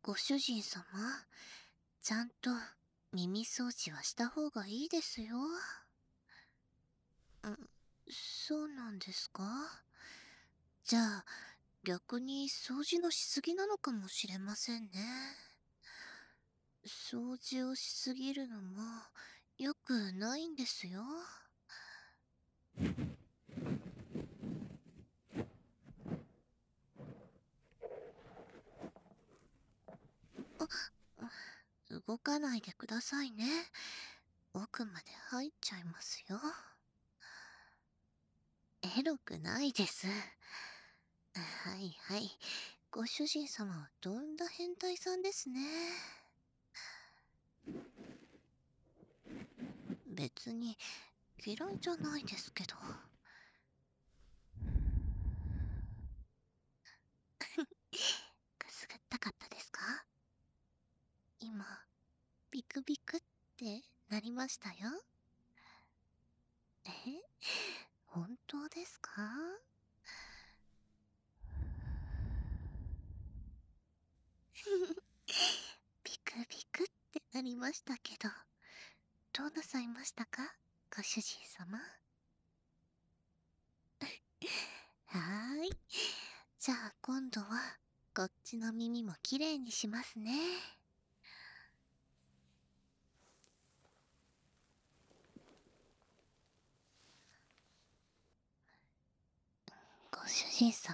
ご主人様、ちゃんと耳掃除はした方がいいですよ。そうなんですか？じゃあ、逆に掃除のしすぎなのかもしれませんね。掃除をしすぎるのも良くないんですよ。動かないでくださいね。奥まで入っちゃいますよ。エロくないです。はいはい。ご主人様はとんだ変態さんですね。別に嫌いじゃないですけど。くすぐったかったですか？今、ビクビクってなりましたよ。え、本当ですか？ビクビクってなりましたけど、どうなさいましたか、ご主人様。はーい。じゃあ今度は、こっちの耳もきれいにしますね。ご主人様、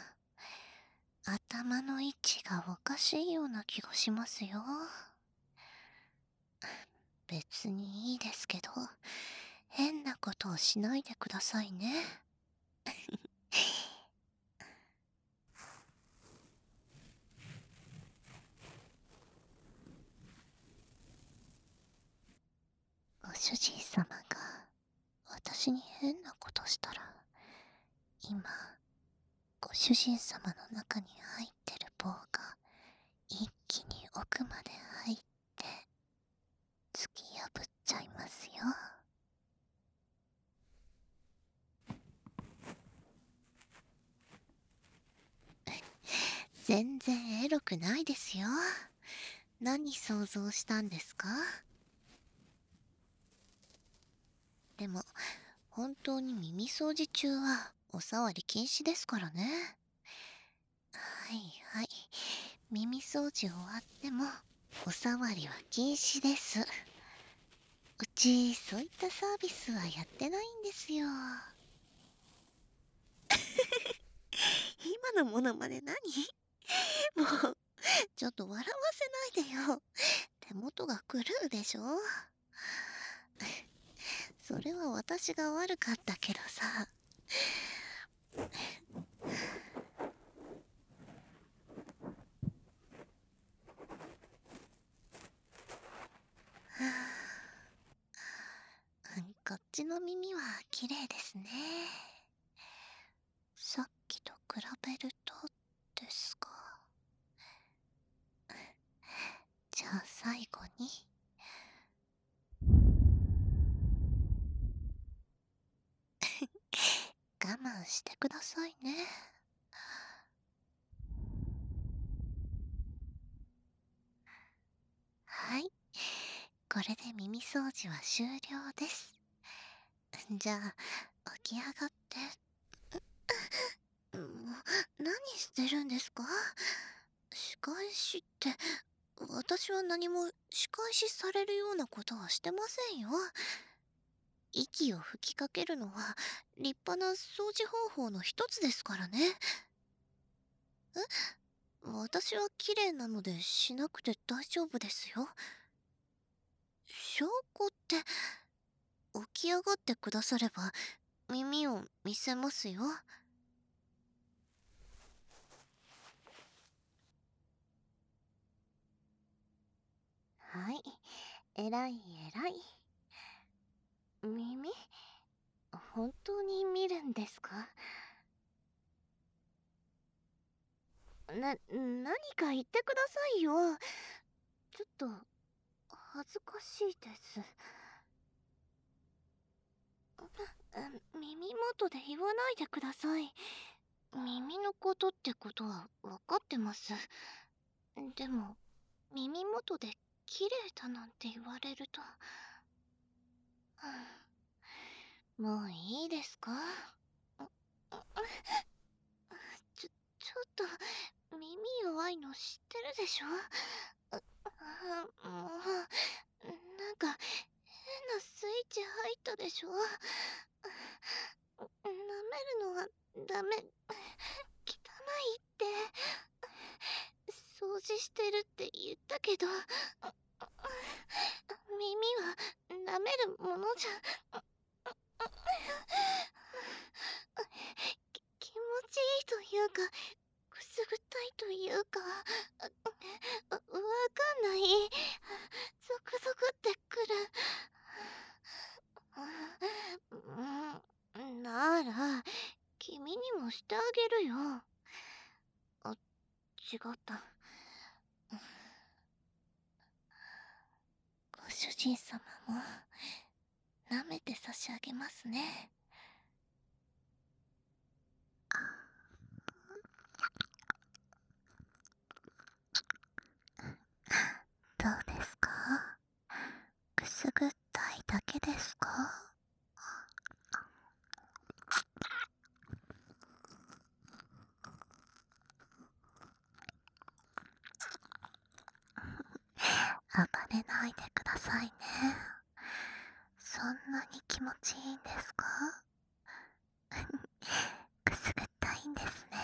頭の位置がおかしいような気がしますよ。別にいいですけど、変なことをしないでくださいね。ご主人様が私に変なことしたら、今、ご主人様の中に入ってる棒が一気に奥まで入って突き破っちゃいますよ。全然エロくないですよ。何想像したんですか？でも、本当に耳掃除中はお触り禁止ですからね。はいはい。耳掃除終わってもお触りは禁止です。うち、そういったサービスはやってないんですよ。今のものまで何？もう、ちょっと笑わせないでよ。手元が狂うでしょ？それは私が悪かったけどさ。こっちの耳は綺麗ですね。さっきと比べるとですか。じゃあ最後に。我慢してくださいね。はい。これで耳掃除は終了です。じゃあ、起き上がって。もう、何してるんですか？仕返しって、私は何も仕返しされるようなことはしてませんよ。息を吹きかけるのは立派な掃除方法の一つですからね。私は綺麗なのでしなくて大丈夫ですよ。証拠って、起き上がってくだされば耳を見せますよ。はい、えらいえらい。耳、本当に見るんですか？何か言ってくださいよ。ちょっと、恥ずかしいです。耳元で言わないでください。耳のことってことは分かってます。 でも耳元で綺麗だなんて言われると、もういいですか？ちょっと耳弱いの知ってるでしょ？もうなんか変なスイッチ入ったでしょ？舐めるのはダメ、汚いって。掃除してるって言ったけど、耳は舐めるものじゃ。気持ちいいというか、くすぐったいというか、わかんない。ゾクゾクってくる。なら、君にもしてあげるよ。あ、違った。ご主人様も舐めて差し上げますね。どうですか？くすぐったいだけですか？暴れないでくださいね。そんなに気持ちいいんですか？くすぐったいんですね。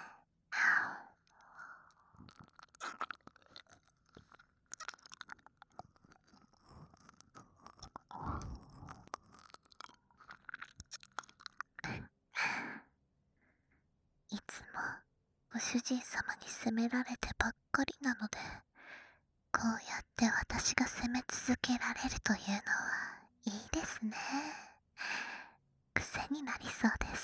いつもご主人様に責められてばっかりなので、こうやって私が責め続けられるというのはいいですね。癖になりそうです。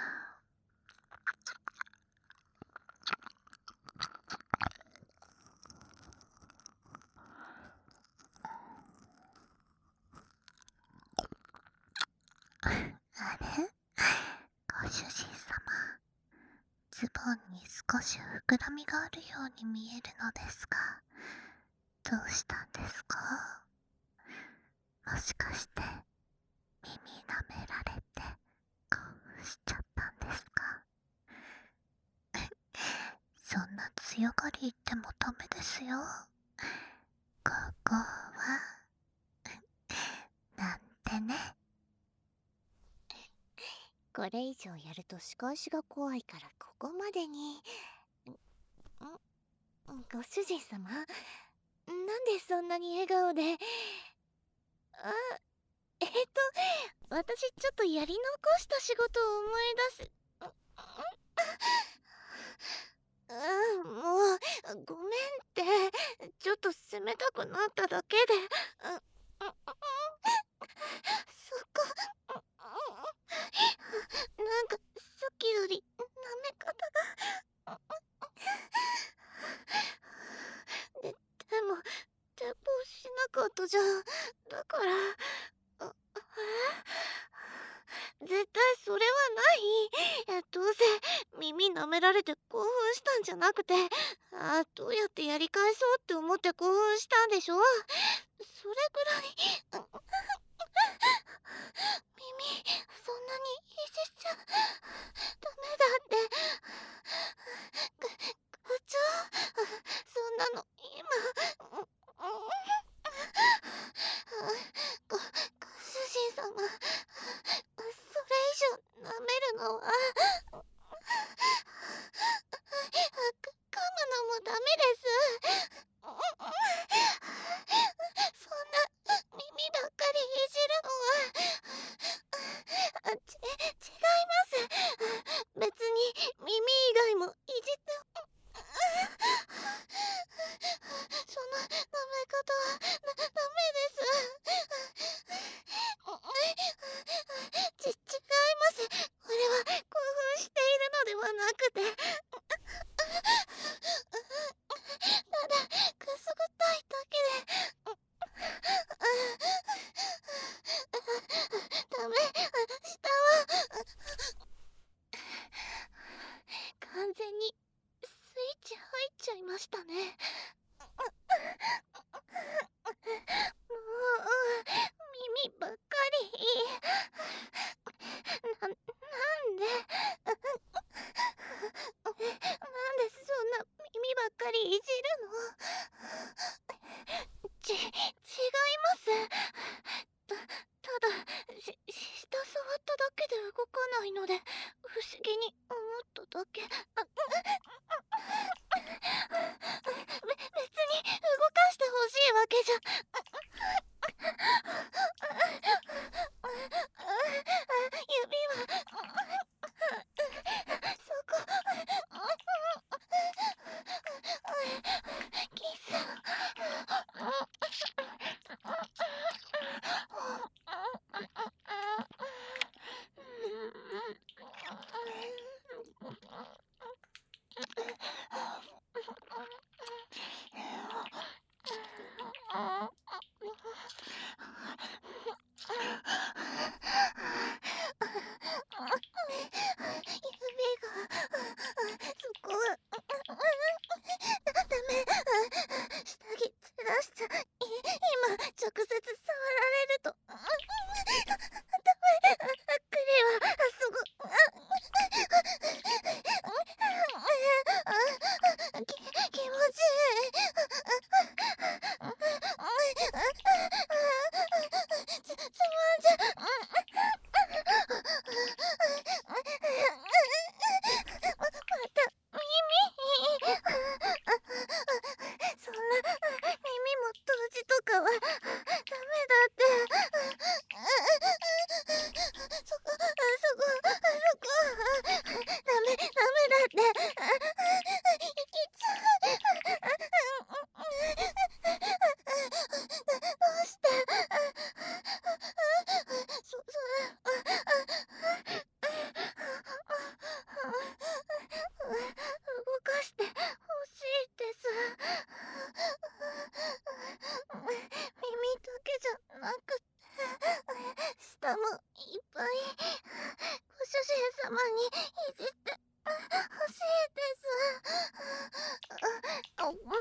あれ？ご主人様、ズボンに少し膨らみがあるように見えるのですが、どうしたんですか？もしかして耳舐められて興奮しちゃったんですか？そんな強がり言ってもダメですよ。ここはなんてね。これ以上やると仕返しが怖いからここまでに。ご主人様、なんでそんなに笑顔で。あ、私ちょっとやり残した仕事を思い出す。もうごめんって。ちょっと責めたくなっただけで。そっか。なんかさっきより舐め方が。でも抵抗しなかったじゃん。だから、絶対それはない。どうせ耳舐められて興奮したんじゃなくて、どうやってやり返そうって思って興奮したんでしょ？それぐらい。耳そんなにいじっちゃダメだって。部長、そんなの今。ご主人様、それ以上舐めるのは。噛むのもダメです。そんな耳ばっかりいじるのは。違います。別に耳以外もいじって。その舐め方はダメです。違います。これは興奮しているのではなくて、ただくすぐったいだけで。ダメ、下は完全にスイッチ入っちゃいましたね。 もいっぱいご主人様にいじってほしいです。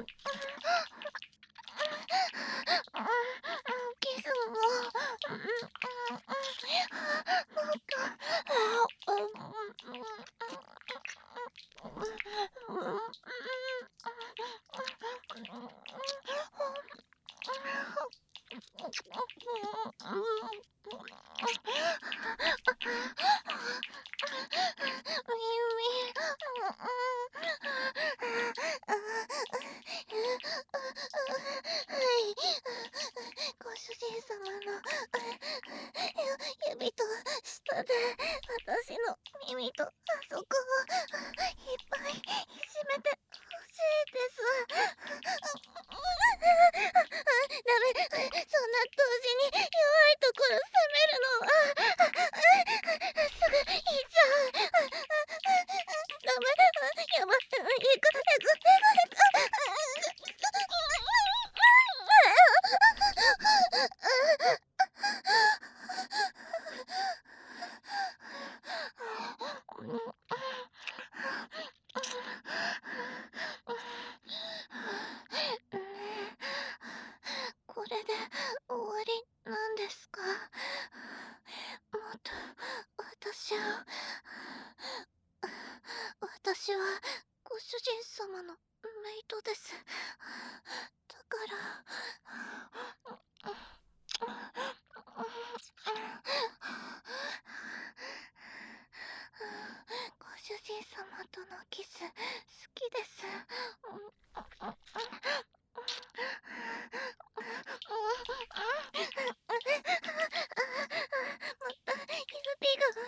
キスももっご主人様の指と舌で私の耳とあそこをいっぱいいじめてほしいです。ダメ、そんな同時に弱いところ攻めるのはすぐ言っちゃう。ダメ、やばい、行く。これで終わりなんですか？もっと私はご主人様のメイトです。だからご主人様とのキス好きです。指が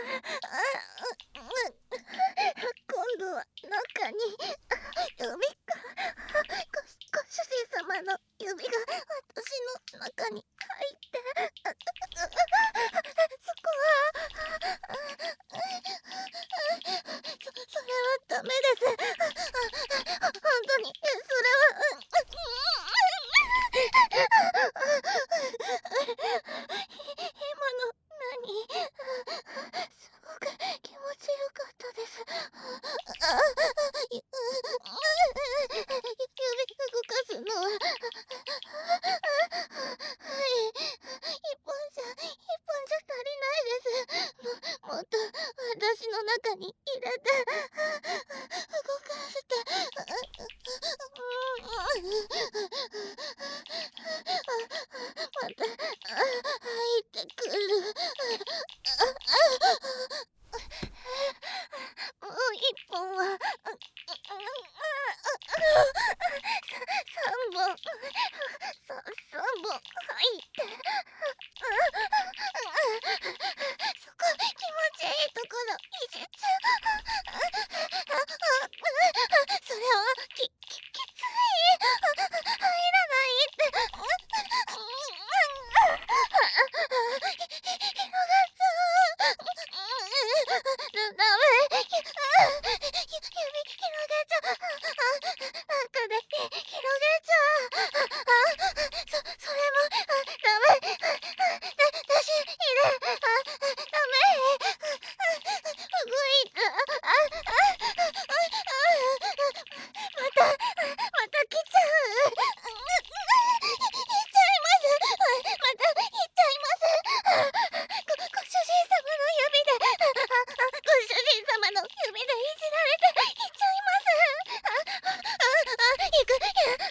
今度は中に指がご主人様の指が私の中に入ってそこはそれはダメです。本当にそれは今の何すごく気持ちよかったです。指動かすのははい一本じゃ足りないです。もっと私の中に入れて動かしてまた入ってくる。もう一本は3本3本入ってそこ気持ちいいところいじっちゃう。それはきつい。入らないって広がっちゃう。ダメ。指広げちゃう。中で広げちゃう。それもダメ。出し入れダメ。動いた。また来ちゃう。行っちゃいます。また行っちゃいます。ご主人様の指でご主人様の指でいじられて行っちゃいます。行く。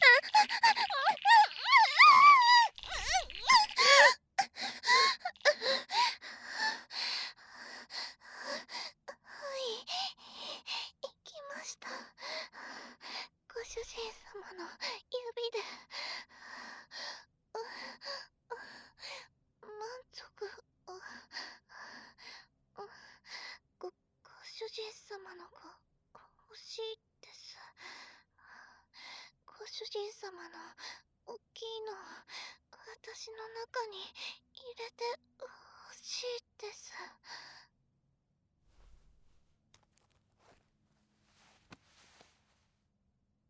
はい、行きました。ご主人様の指で満足。ご主人様のが欲しいです。ご主人様の大きいの私の中に入れて